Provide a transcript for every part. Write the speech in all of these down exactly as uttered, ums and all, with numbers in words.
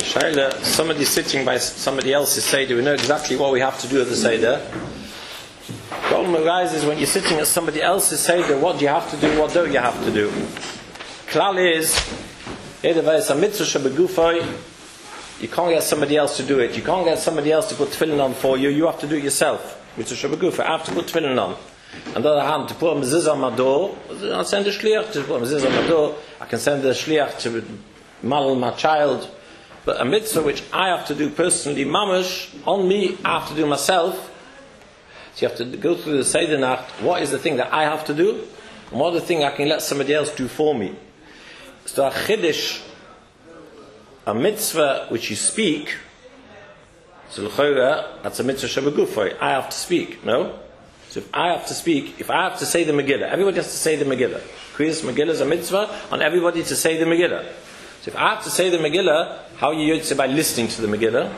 Shaila, somebody sitting by somebody else's Seder, we know exactly what we have to do at the Seder. The problem arises when you're sitting at somebody else's Seder, what do you have to do, what don't you have to do? Klal is, you can't get somebody else to do it. You can't get somebody else to put tefillin on for you. You have to do it yourself. Mitzvah Shabbat I have to put tefillin on. On the other hand, to put a mezuzah on my door, I'll send a shliach to put a mezuzah on my door. I can send a shliach to model my child. But a mitzvah which I have to do personally, mamash, on me, I have to do myself. So you have to go through the Seder Nacht. What is the thing that I have to do? And what is the thing I can let somebody else do for me? So a chiddush, a mitzvah which you speak, so l'chora, that's a mitzvah shabagufay. I have to speak, no? So if I have to speak, if I have to say the Megillah, everybody has to say the Megillah. Kriyas Megillah is a mitzvah on everybody to say the Megillah. So if I have to say the Megillah, how you use it by listening to the Megillah?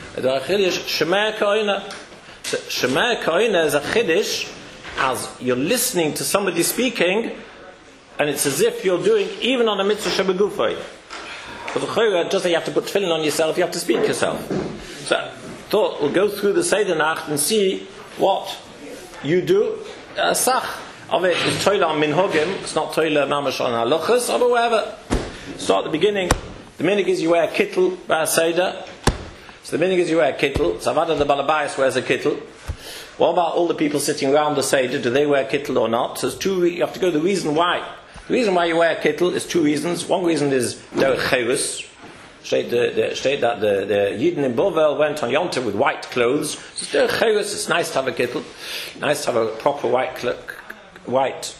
Shema Koina. So Shema Koina is a chiddush as you're listening to somebody speaking, and it's as if you're doing even on a mitzvah shabagufay. But the chayra, just like you have to put tefillin on yourself, you have to speak yourself. So, thought we'll go through the Seder Nacht and see what you do. Sach of it is toila on minhogim. It's not toila mamash on halachas, or whatever. Start at the beginning. The minig is you wear a kittel by a Seder. So the minig is you wear a kittel. Savada the Balabayas wears a kittel. What about all the people sitting around the Seder? Do they wear kittel or not? So there's two. You have to go the reason why. The reason why you wear a kittel is two reasons. One reason is derech chayvus. State that the, the Yidden in Bovel went on Yom Tov with white clothes. So derech chayvus, it's nice to have a kittel, nice to have a proper white cl- white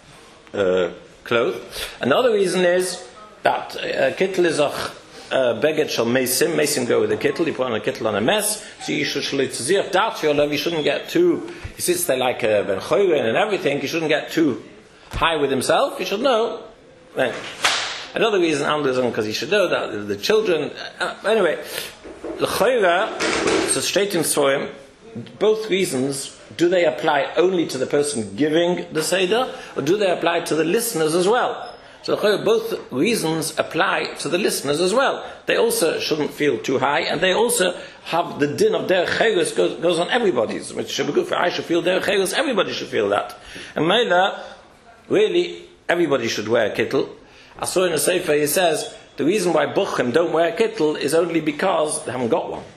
uh, cloth. Another reason is that a kittel is a beged shel mesim. Mesim go with a kittel. You put on a kittel on a mess, so you should shlitzir dat your love. You shouldn't get too. He sits there like a ben choyren and everything. You shouldn't get too high with himself. You should know. Then, another reason, because he should know that the children. Uh, anyway, l'choira, so stating for him, both reasons, do they apply only to the person giving the seder, or do they apply to the listeners as well? So both reasons apply to the listeners as well. They also shouldn't feel too high, and they also have the din of derech chayvus goes, goes on everybody's. Which should be good for I should feel derech chayvus. Everybody should feel that. And Meila, really, everybody should wear a kittel. I saw in a sefer he says the reason why buchim don't wear a kittel is only because they haven't got one.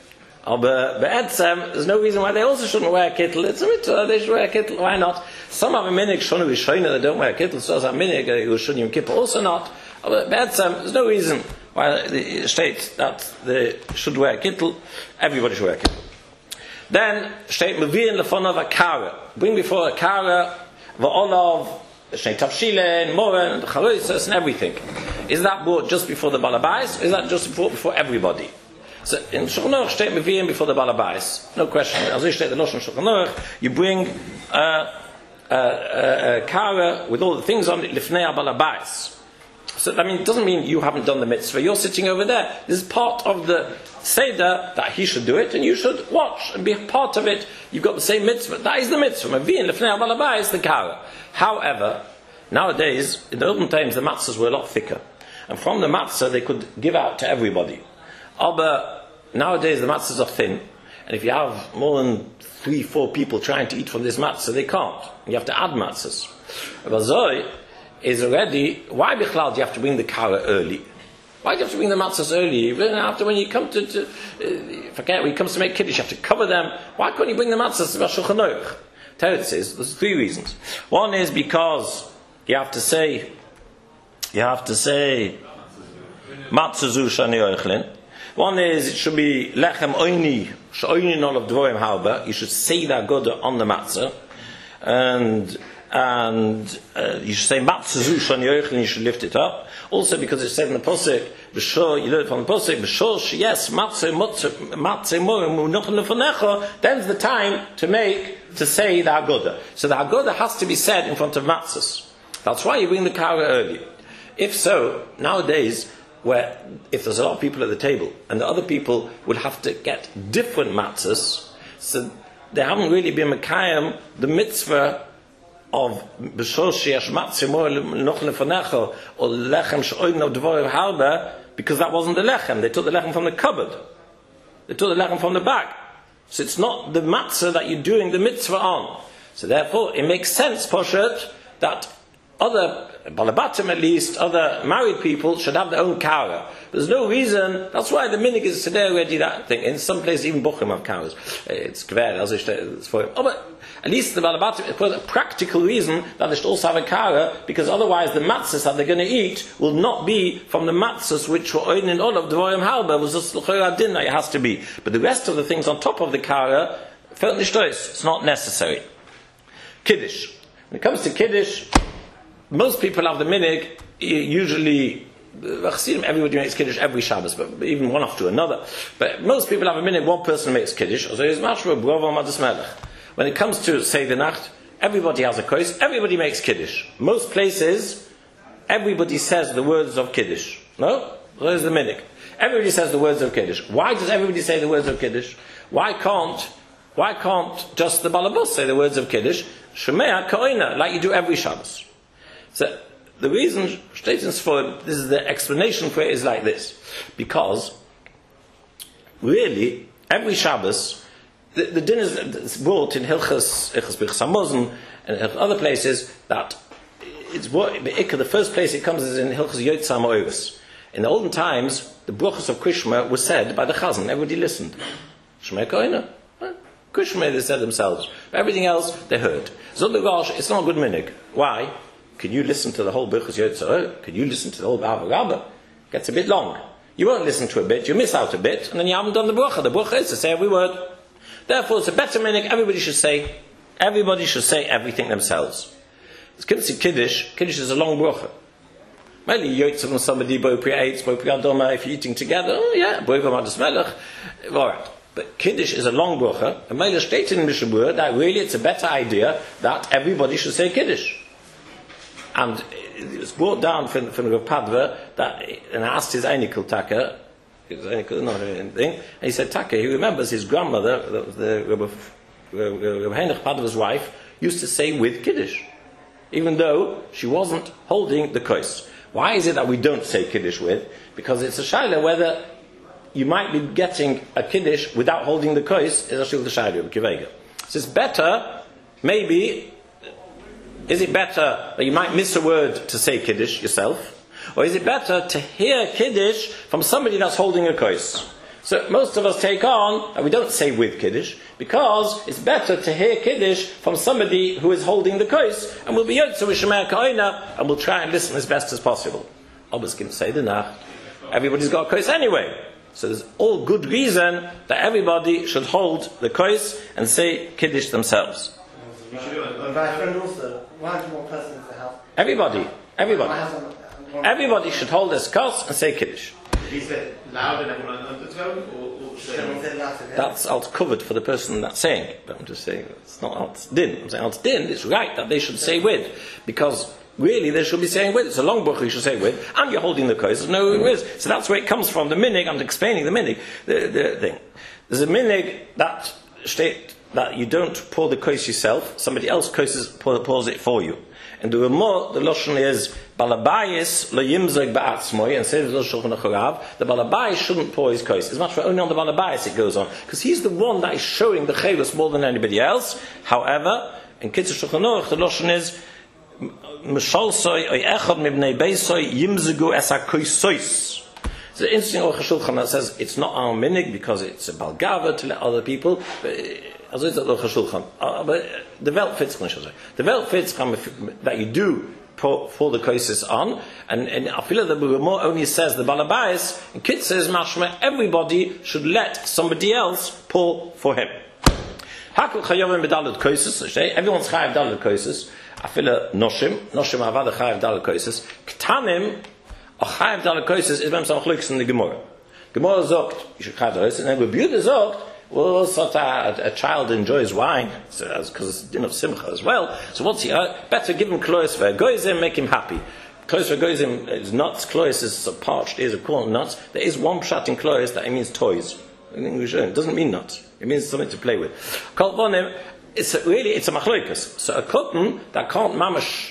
But be'etzem, there's no reason why they also shouldn't wear a kittel. It's a mitzvah, they should wear a kittel. Why not? Some have a minig shonu rishoyna that don't wear a kittel. So some minig who shouldn't even kippah also not. But be'etzem, there's no reason why it states that they should wear a kittel. Everybody should wear a kittel. Then state mevi'in lefonav a kara. Bring before a kara v'olav, shnei tavshilin, moren, charoises, and everything. Is that brought just before the balabais? Or is that just before before everybody? So in Shulchan Aruch state mevi'im before the balabais. No question. As I state the Lashon Shulchan Aruch, you bring a uh, uh, uh, kara with all the things on it lifnei balabais. So I mean, it doesn't mean you haven't done the mitzvah. You're sitting over there. This is part of the seder that he should do it, and you should watch and be part of it. You've got the same mitzvah. That is the mitzvah. Mevi'im lifnei balabais the kara. However, nowadays in the olden times the matzahs were a lot thicker, and from the matzah they could give out to everybody. But nowadays the matzahs are thin, and if you have more than three, four people trying to eat from this matzah, they can't. You have to add matzahs. But Zoi is already, why bichlal do you have to bring the kara early? Why do you have to bring the matzahs early? Even after when you come to, to uh, forget when he comes to make kiddush, you have to cover them. Why can't you bring the matzahs to Shulchan Aruch? Teretz says there's three reasons. One is because you have to say, you have to say matzazu shani oichlin. One is it should be lechem oini, she'oini non of dvorim halba. You should say that good on the matzah, and and uh, you should say matzazu shani oichlin. You should lift it up. Also because it said in the pasuk, b'shor you learn it from the pasuk, b'shor yes matzah matzah morim unochen lefonecha. Then's the time to make to say the Haggadah. So the Haggadah has to be said in front of matzahs. That's why you bring the kara early. If so, nowadays, where if there's a lot of people at the table and the other people would have to get different matzahs, so they haven't really been mekayim the mitzvah of B'shoshi Ashmatzi Moel Nochne Fanecho or Lechem Shoin of Dvorim Halba, because that wasn't the lechem. They took the lechem from the cupboard. They took the lechem from the bag. So it's not the matzah that you're doing the mitzvah on. So therefore, it makes sense, Poshet, that other balabatim, at least other married people, should have their own kara. There's no reason. That's why the minig is today already that thing. In some places, even buchim have karas. It's kver, as it's for him. Oh, but at least the balabatim, it was a practical reason that they should also have a kara, because otherwise the matzahs that they're going to eat will not be from the matzahs which were oin in all of the Dvorim Halba. Was just l'chora din that it has to be. But the rest of the things on top of the kara, felt nishtois. It's not necessary. Kiddush. When it comes to Kiddush, most people have the minig, usually, everybody makes Kiddush every Shabbos, but even one after another. But most people have a minig, one person makes Kiddush. When it comes to Seder Nacht, everybody has a kois, everybody makes Kiddush. Most places, everybody says the words of Kiddush. No? There's the minig. Everybody says the words of Kiddush. Why does everybody say the words of Kiddush? Why can't, why can't just the Balabus say the words of Kiddush? Shemea Koina, like you do every Shabbos. So, the reason, this is the explanation for it, is like this. Because, really, every Shabbos, the, the din is brought in Hilchas, Hilchas Birchas Hamazon, and other places, that it's the first place it comes is in Hilchas Yotzei Ha'Moros. In the olden times, the brachos of Krishma were said by the Chazan. Everybody listened. Shmei Koina. Krishma, they said themselves. But everything else, they heard. So the Rosh, it's not a good minig. Why? Can you listen to the whole Birchas Yotzei? Can you listen to the whole Bava Rabba? It gets a bit long. You won't listen to a bit, you miss out a bit, and then you haven't done the bracha. The bracha is to say every word. Therefore, it's a better minig. Everybody should say, everybody should say everything themselves. It's Kiddush, Kiddush. Kiddush is a long bracha. Maybe Yotzei from somebody, Bo Pri Eitz, Bo Pri Adoma, if you're eating together, oh yeah, Bo Pri Madas Melech. Alright. But Kiddush is a long bracha, and Mele states in Mishabur that really it's a better idea that everybody should say Kiddush. And it was brought down from, from Rav Padva that, and I asked his Einikul Taka, his Einikul, not anything, and he said, Taka, he remembers his grandmother, the, the Rav Heinrich Padva's wife, used to say with Kiddush, even though she wasn't holding the kois. Why is it that we don't say Kiddush with? Because it's a shaila whether you might be getting a Kiddush without holding the kois, is a shil the shaila of Kivega. So it's better, maybe, is it better that you might miss a word to say Kiddush yourself? Or is it better to hear Kiddush from somebody that's holding a kois? So most of us take on that we don't say with Kiddush, because it's better to hear Kiddush from somebody who is holding the kois, and we'll be Yotzei with Shemea Ka'ina, and we'll try and listen as best as possible. Obviously, say the Nach. Everybody's got a kois anyway. So there's all good reason that everybody should hold the kois and say Kiddush themselves. Everybody, everybody, everybody should hold this kos and say Kiddush. Is it loud and everyone undertone, or, or that's alt covered for the person that's saying it. But I'm just saying it's not alt din. I'm saying alt din. It's right that they should say with, because really they should be saying with. It's a long book you should say with, and you're holding the kos. There's no risk. So that's where it comes from. The minig. I'm explaining the minig. The, the thing. There's a minig that state that you don't pour the kos yourself. Somebody else koses, pour, pours it for you. And the Ramah, the Lashon is Balabayis lo yimzog ba'atzmoi, and says the Shulchan Aruch, the Balabayis shouldn't pour his kos. As much for only on the Balabayis it goes on, because he's the one that is showing the chayvus more than anybody else. However, in Kitzur Shulchan Aruch, the Lashon is Mishalsoi oy echad mibnei beisoi yimzogu es hakoisois. It's an interesting Aruch Shulchan that says it's not our minig because it's a balgava to let other people. But, also it's Aruch Shulchan. Uh, but the Weltfitzchon, the Weltfitzchon that you do pour, pour the koises on, and and I feel that the Ramah only says the Balabais, and Kid says mashma, everybody should let somebody else pour for him. Hakul chayovim b'dalet koises. Everyone's chayav dalet koises. I feel a noshim, noshim avad chayav dalet koises. Ktanim a chayav dalet koises is when some chluks in the Gemara. Gemara zogt you should chayav dalet, and then Rebuta zogt. Well, sort of a, a child enjoys wine because so, it's din of simcha as well. So what's he? Uh, better give him klois ve'goizim, make him happy. Klois ve'goizim is nuts. Klois is a parched ears of corn nuts. There is one pshat in klois that it means toys. In English, it doesn't mean nuts. It means something to play with. Kol vonim, it's a, really, it's a machlokas. So a cotton that can't mamash,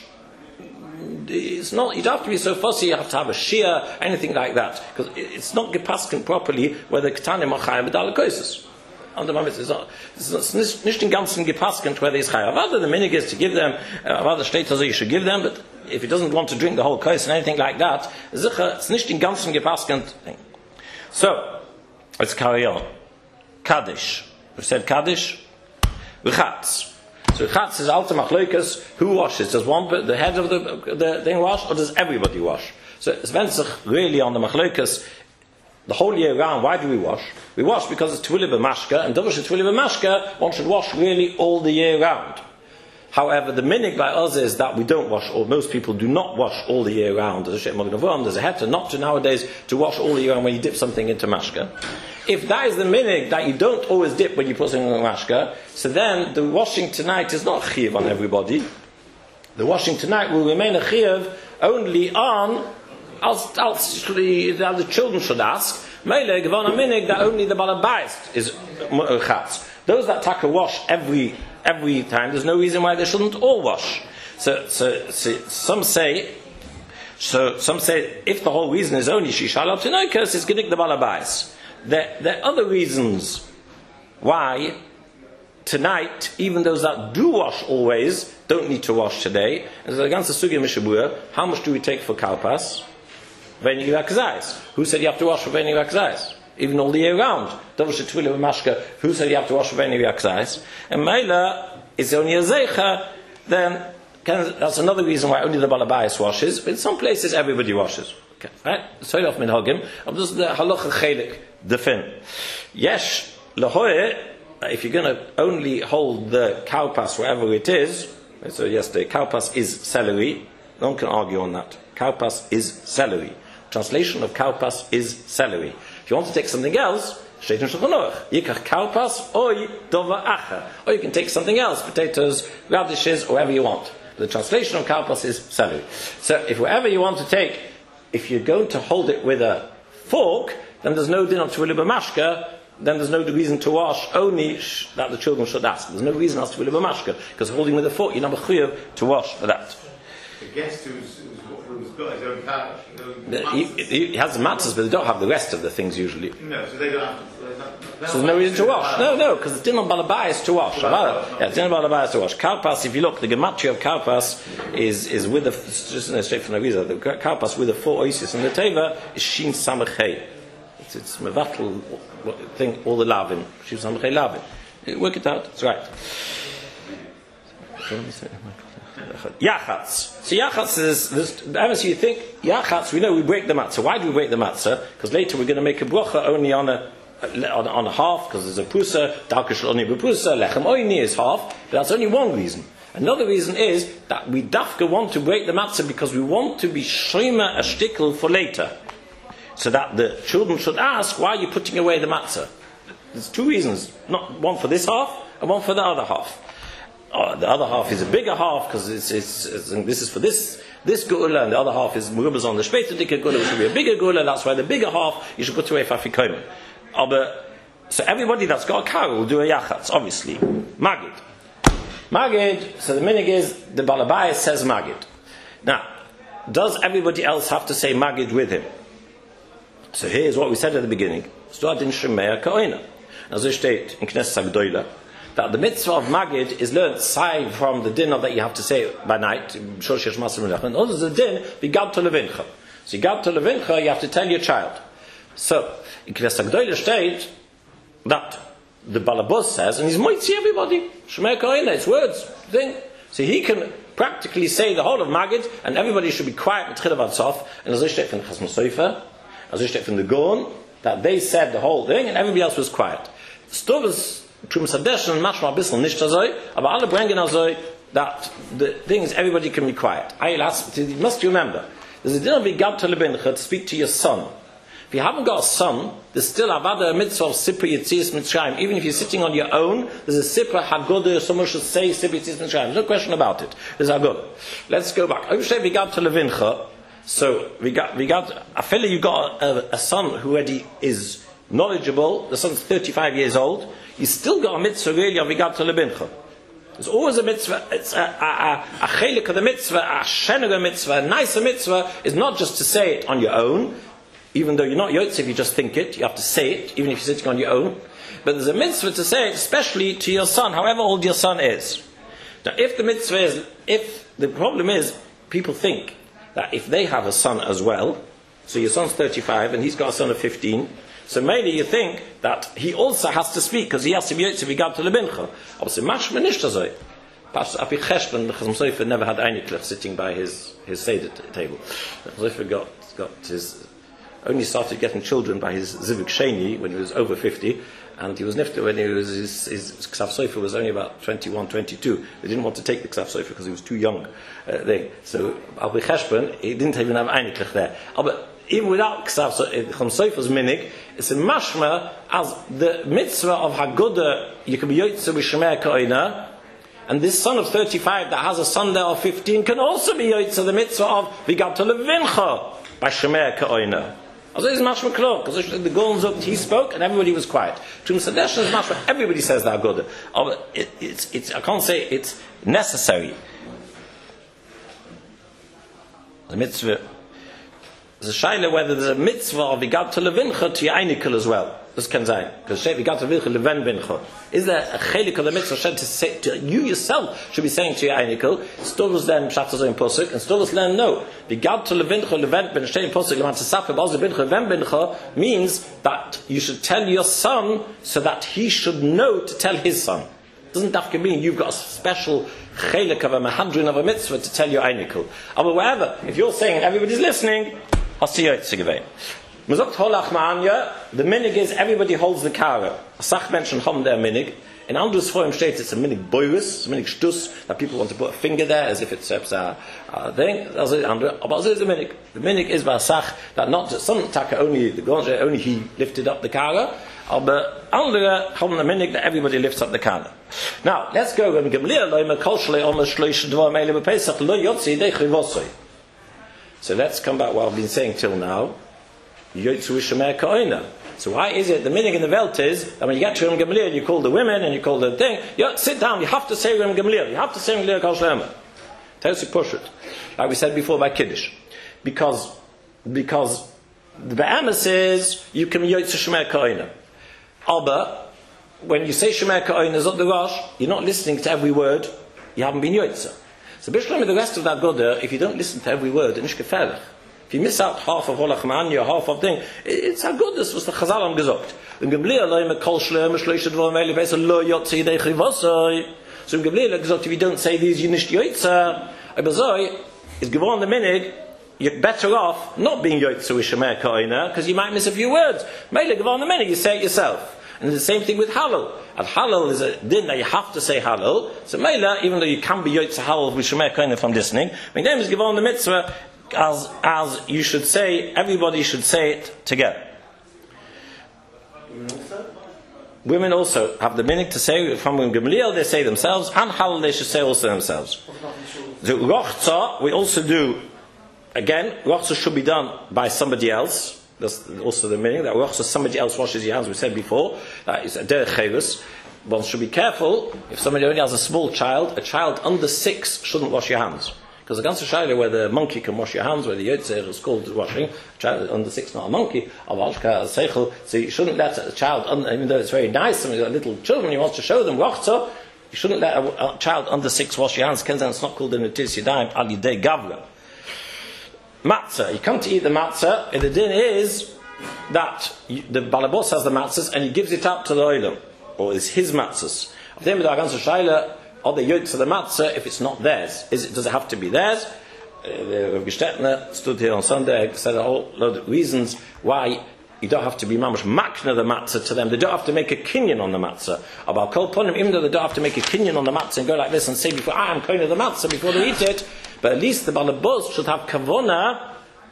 it's not, you don't have to be so fussy, you have to have a shear, anything like that. Because it's not gepasken properly whether ketanim or chayim b'dalakosis. Under my mitzvah, it's not, it's not, nicht in ganzen gepasken whether it's chayim. Rather the minig is to give them, uh, rather state also you should give them, but if he doesn't want to drink the whole kos and anything like that, it's nicht in ganzen gepasken thing. So, let's carry on. Kaddish. We said Kaddish. Rechatz. So Rechatz is alta machlokas. Who washes? Does one, the head of the, the thing wash, or does everybody wash? So it's venzich really on the machlokas the whole year round. Why do we wash? We wash because it's Tvili b'mashka, and Dovish Tvili b'mashka, one should wash really all the year round. However, the minig by us is that we don't wash, or most people do not wash all the year round. There's a there's a heter not to nowadays to wash all the year round when you dip something into mashka. If that is the minig that you don't always dip when you put something in mashka, so then the washing tonight is not chiyuv on everybody. The washing tonight will remain a chiyuv only on, as, as the, the children should ask, meile gevon a minig that only the balabais is chatz. Those that taka wash every every time, there's no reason why they shouldn't all wash. So, so, so some say, so some say, if the whole reason is only shishalot tinoikos, it's gedik the balabais. There, there are other reasons why tonight, even those that do wash always, don't need to wash today. And so against the sugya mishabura, how much do we take for kalpas? Veni vakzais. Who said you have to wash for veni vakzais? Even all the year round. Who said you have to wash for veni vakzais? And Meila is only a zeicha, then that's another reason why only the balabais washes. But in some places everybody washes. Okay, right? So off minhagim. This is the halacha chelik, the fin. Yesh lahoye. If you're going to only hold the kalpas wherever it is, so yes, the kalpas is celery. No one can argue on that. Kalpas is celery. Translation of kalpas is celery. If you want to take something else, steht in Shulchan Aruch, yikach kalpas oy dova acher. Or you can take something else, potatoes, radishes, or whatever you want. The translation of kalpas is celery. So if whatever you want to take, if you're going to hold it with a fork, then there's no din of Tvili b'mashka, then there's no reason to wash, only sh- that the children should ask. There's no reason as to Tvili b'mashka, because holding with a fork, you're not mechuyev to wash for that. The guest who's, who's, who's got his own couch, his own He, he, he has the matzahs, but they don't have the rest of the things usually. No, so they don't have to. They're not, they're So there's no reason to wash. No, no, because it's din on balabais to wash. Yeah, it's din on balabais to wash. Kalpas, if you look, the gematria of kalpas is is with the just uh, straight from the visa. The kalpas with the four oasis and the teva is shin samachei. It's it's mevatel thing all the lavin. Shin samachei lavin. Work it out. It's right. Yachatz. So yachatz is this. Obviously, you think yachatz. We know we break the matzah. Why do we break the matzah? Because later we're going to make a bracha only on a on, on a half. Because there's a pusa. Darkish oni bepusa. Lechem oini is half. But that's only one reason. Another reason is that we dafka want to break the matzah because we want to be shoyma a shtickle for later, so that the children should ask, why are you putting away the matzah? There's two reasons. Not one for this half and one for the other half. Uh, the other half is a bigger half because it's, it's, it's, this is for this this gula, and the other half is murubas on the shpeter dika gula, which should be a bigger gula. That's why the bigger half you should put away fafikomen. Uh, so everybody that's got a cow will do a yachatz, obviously. Magid, magid. So the minig is the balabais says magid. Now, does everybody else have to say magid with him? So here's what we said at the beginning. Start in Shemaya Koina. As it states in Knesset Agdoila, that the mitzvah of Magid is learned aside from the din of that you have to say it by night, and also the din, Vigad to Levincha. So Vigad to Levincha, you have to tell your child. So, in Knesset Agdoila state that the Balabos says, and he's moitzi everybody, Shemaya Koina, it's words, thing. So he can practically say the whole of Magid, and everybody should be quiet with Chilav Sof, and as it states from Chasm Sofer, as it states from the Gorn, that they said the whole thing, and everybody else was quiet. Stovas Trum Sadesh and Mashma Bissel nicht azoi, aber alle bringen azoi that the thing is everybody can be quiet. I ask, you must remember, there's a din of Vigad to Lebencha to speak to your son. If you haven't got a son, there's still avada mitzvah of Sipra Yitzias Mitzrayim. Even if you're sitting on your own, there's a Sipra Hagodah, someone should say Sipra Yitzias Mitzrayim. There's no question about it. There's Hagodah. Let's go back. I say Vigad to Lebencha. So we got, we got a fellow. You got a, a son who already is knowledgeable. The son's thirty-five years old. You still got a mitzvah really of Vigad to Lebencha. There's always a mitzvah. It's a, a, a chelik of the mitzvah, a shenuga mitzvah, a nicer mitzvah is not just to say it on your own, even though you're not yotze if you just think it, you have to say it, even if you're sitting on your own. But there's a mitzvah to say it, especially to your son, however old your son is. Now, if the mitzvah is, if the problem is, people think that if they have a son as well, so your son's thirty-five and he's got a son of fifteen, so maybe you think that he also has to speak because he has to be yotze v'gad to lebincha. Aber it's mashma nicht so. Pastor Api Cheshbon, the Chazam Sofer never had Einiklich sitting by his his seder table. The Chazam Sofer got got his only started getting children by his Zivuk Sheni when he was over fifty, and he was nifter when he was his, his Ksav Sofer was only about twenty-one, twenty-two. They didn't want to take the Ksav Sofer because he was too young. Uh, they, so Api Cheshbon, he didn't even have Einiklich there. But even without Ksav Sofer's minig, it's a mashma as the mitzvah of Haggadah, you can be yotze b'shemei ka'ina, and this son of thirty-five that has a son there of fifteen can also be yotze the mitzvah of v'gad to levincha by shemei ka'ina. Also it's mashma klar, because the Golden Zok, he spoke and everybody was quiet. Tum Sadesh is mashma, everybody says the Haggadah. Oh, it, it's, it's, I can't say it's necessary. The mitzvah, there's a shaila whether there's a mitzvah of v'gad to levincha to Yainikel as well. This can say because v'gad to levincha leven bincha. Is there a chelik of the mitzvah said to say to you yourself should be saying to Yainikel? Stolos then pshatzos in posuk and stolos then no. V'gad to levincha leven ben shtei posuk leman tzasafe b'az bincha leven bincha means that you should tell your son so that he should know to tell his son. Doesn't that mean you've got a special chelik of a mahadrin of a mitzvah to tell your Einikul? But wherever, if you're saying and everybody's listening, hast du yotze gewein. Man sagt holach ma'anya, the minig is everybody holds the kara. A sach menschen haben der minig. In Andrus Forum states it's a minig boyus, it's a minig shtus, that people want to put a finger there as if it's a, a thing. But also is the minig. The minig is by sach that not just some taka only the gonja only he lifted up the kara, but andere haben the minig that everybody lifts up the kara. Now let's go when Gamliel loyme kolshle almost shloish dvar meile bepesach lo yotzi dei chivosoi. So let's come back what I've been saying till now. Yotzu Shemei Ka'ina. So why is it the meaning in the Welt is that when you get to Ram Gamliel, you call the women and you call the thing, you sit down, you have to say Ram Gamliel, you have to say Ram Gamliel Kol Shlema. Tell us to push it. Like we said before by Kiddush. Because, because the Be'emes is, you can Yotzu Shemei Ka'ina. Aber, when you say Shemei Ka'ina Zot the Rosh, you're not listening to every word, you haven't been Yotzu. So Bishlam with the rest of that Goda, if you don't listen to every word, it's gefährlich. If you miss out half of Holach Ma'anya, half of thing, it's a good, this was the Chazal am gesagt. In Gamliel, lo yim kol shlem, shloishet dvar meili, beisa lo yotzi yidei chivosoi. So in Gamliel, gesagt, if you don't say these, you nicht yotza. Aber so, it's given the minig, you're better off not being yotza with Shemei Ka'ina, because you might miss a few words. Meili, given the minig, you say it yourself. And the same thing with Halal. And Halal is a din that you have to say Halal. So Meila, even though you can be yotza Halal with Shemei Ka'ina from listening, my name is given the mitzvah, As, as you should say, everybody should say it together. Women also have the minhag to say from Gamliel, they say themselves, and Halal they should say also themselves. The Rochza, we also do, again, Rochza should be done by somebody else. That's also the meaning, that Rochza, somebody else washes your hands, we said before, that is a derech chavus. One should be careful, if somebody only has a small child, a child under six shouldn't wash your hands. Because the ganze Shaila where the monkey can wash your hands, where the Yotzer is called washing, a child under six, not a monkey, so you shouldn't let a child, even though it's very nice, somebody's got little children, he wants to show them Rochza, you shouldn't let a, a child under six wash your hands, it's not called a Netis Yadayim Al Yidei Gavra. Matzah, you come to eat the matzah, and the din is that you, the Balabos has the matzahs, and he gives it out to the Oilam, or it's his matzahs. Of them, the ganze Shaila, or the yotz of the matzah if it's not theirs. Is it, does it have to be theirs? Uh, Rav Gestetner stood here on Sunday, said a whole load of reasons why you don't have to be mamash makna the matzah to them. They don't have to make a kinyan on the matzah. About kol ponim, even though they don't have to make a kinyan on the matzah and go like this and say before I am kind of the matzah before they eat it, but at least the balabos should have kavona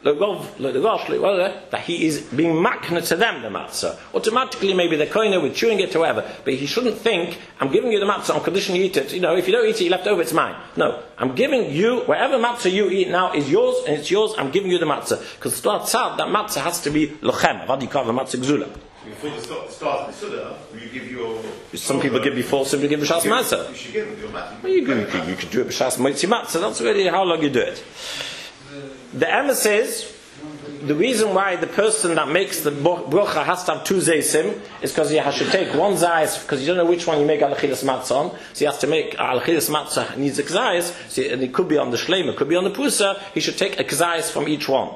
that he is being makna to them the matzah. Automatically maybe the koine with chewing it or whatever, but he shouldn't think I'm giving you the matzah on condition you eat it. You know, if you don't eat it, you left over, it's mine. No, I'm giving you whatever matzah you eat now is yours and it's yours. I'm giving you the matzah because to start that matzah has to be lochem. What do you call the matzah gzula? Before the start, start of the Suda, you give your... Some people give before, some people give B'Shas Matzah. You should give them your matzah. Well, you, can, you, can, you can do it B'Shas Motzi Matzah, that's really how long you do it. The Emma says, the reason why the person that makes the brocha has to have two zaysim is because he has to take one zayis, because you don't know which one you make al-chilas matzah on, so he has to make al-chilas matzah, needs a kzayis, so, and it could be on the shleim, it could be on the pusa, he should take a kzayis from each one.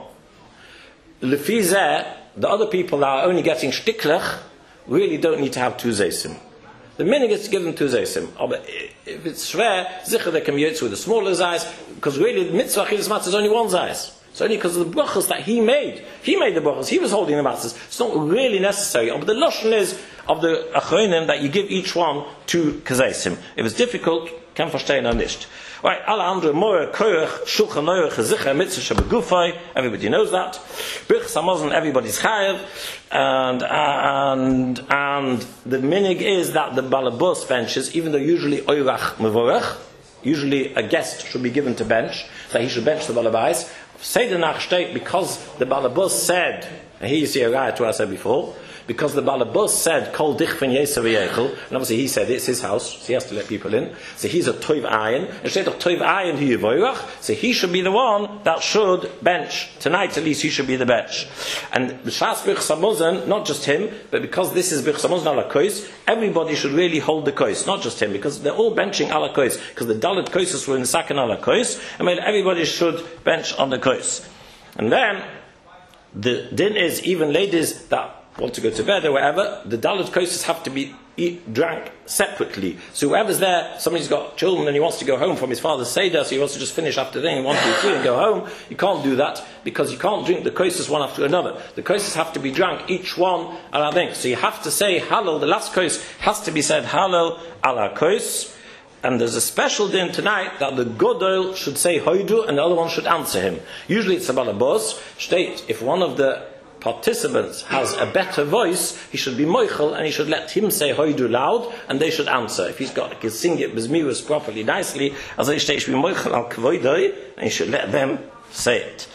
Lefi zeh, the other people that are only getting shtiklach really don't need to have two zaysim. The minig is to give them two zaysim. But if it's shver, zicher they can be yotz with the smaller zayis, because really the mitzvah chilas matzah is only one zayis. It's only because of the brachas that he made. He made the brachas. He was holding the matzahs. It's not really necessary. But the lashon is of the achronim that you give each one two kazaysim. If it's difficult, can verstehen or nicht. Right, alle andere more koach shulchan aruch zicher mitzvah shebegufay. Everybody knows that. Birchas hamazon, everybody's chayav, and and and the minig is that the balabos benches, even though usually oirach mevorach, usually a guest should be given to bench, so he should bench the balabais. Say the nach state because the balabos said, and here you see a riot to what I said before. Because the balabos said, "Kol dich von Yesef v'yechel," and obviously he said it's his house, so he has to let people in. So he's a toiv ayin. Instead of toiv ayin he yivoyrach, so he should be the one that should bench tonight. At least he should be the bench. And b'shas birchas hamazon, not just him, but because this is birchas hamazon ala kois, everybody should really hold the kois, not just him, because they're all benching ala kois. Because the dalit koises were in sakin ala kois, I mean everybody should bench on the kois. And then the din is even ladies that want to go to bed or whatever, the dalit kosos have to be eat, drank separately. So whoever's there, somebody's got children and he wants to go home from his father's seder, so he wants to just finish after then, he wants to eat and go home, you can't do that, because you can't drink the kosos one after another. The kosos have to be drank, each one ala thing. So you have to say halal, the last kos has to be said halal ala kos. And there's a special din tonight that the godol should say hoidu and the other one should answer him. Usually it's a balabos, state, if one of the participants has a better voice, he should be moichel and he should let him say hoidu loud and they should answer. If he's got, he can sing it bezmirus properly, nicely, as I say, he should be moichel al kvoidoi and he should let them say it.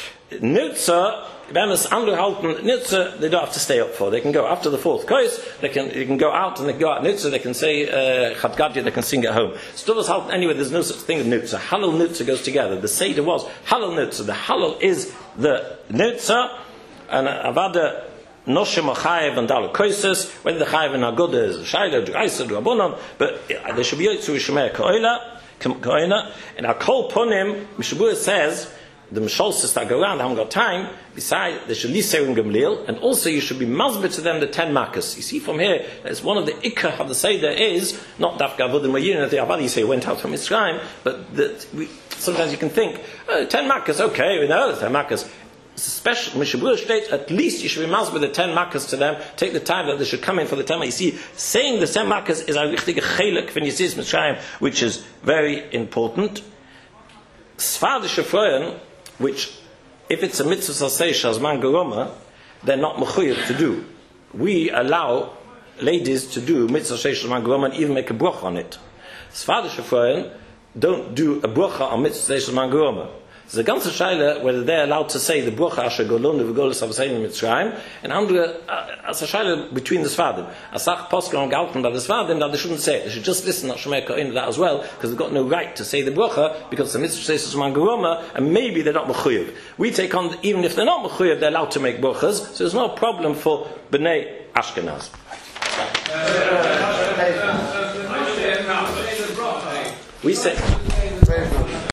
Nutzer, wenn es andere halten, Nutzer, they don't have to stay up for. They can go after the fourth kois, they can, they can go out and they can go out Nutzer, they can say Chad Gadya, they can sing at home. Stovas halten anyway, there's no such thing as Nutzer. Halal Nutzer goes together. The Seder was Halal Nutzer. The Halal is the Nutzer, and avada noshim chayev and dal koises, whether the chayev and agoda is shayla d'raisa d'rabonon, but there should be yotzu shemei koila koina. And our kol ponim Mishabura says the mishalsis that go around, I haven't got time. Besides, they should least say in Gamliel, and also you should be mazbet to them the ten makas. You see from here, it's one of the ikka of the seder is not dafka avodim mayin that the avadi say went out from Mitzrayim, but that we, sometimes you can think oh, ten makas, okay, we know the ten makas. Special Mishabura states at least you should be mazbet the ten makas to them. Take the time that they should come in for the ten makas. You see, saying the ten makas is a richtige chelek when you see Mitzrayim, which is very important. Sfardische Freuen, which, if it's a mitzvah saseh shazman garoma, they're not mechuyev to do. We allow ladies to do mitzvah saseh shazman garoma and even make a brocha on it. Sfardische Freuen don't do a brocha on mitzvah saseh shazman garoma. There's a ganze Shaila whether they're allowed to say the brocha asher golonu v'golos avosayim Mitzrayim, and andere as a Shaila between the Sfadim. Asach poskel on galten that the Sfadim that they shouldn't say it. They should just listen not Shemei Kohen to that as well, because they've got no right to say the brocha because the mitzvah says man garoma, and maybe they're not mechuyev. We take on even if they're not mechuyev, they're allowed to make brochas, so there's no problem for Bnei Ashkenaz. We say.